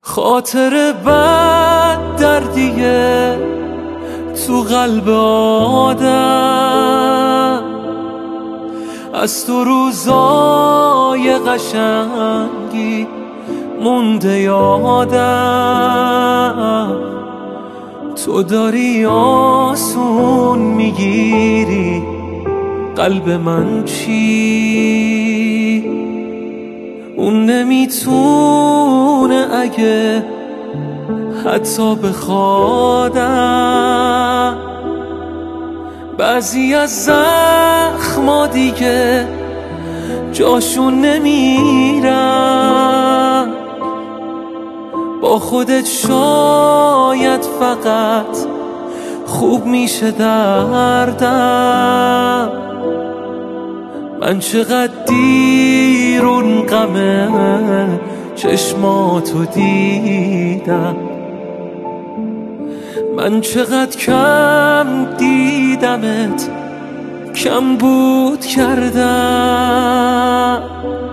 خاطر بد دردیه تو قلب آدم، از تو روزای قشنگی مونده یادم. تو داری آسون میگیری قلب من چی؟ اون نمیتونه اگه حتی بخوادم. بعضی از زخما دیگه جاشون نمیرن، با خودت شاید فقط خوب میشه دردم. من چقدر دیر اون غم چشماتو دیدم، من چقدر کم دیدمت، کم بود کردم.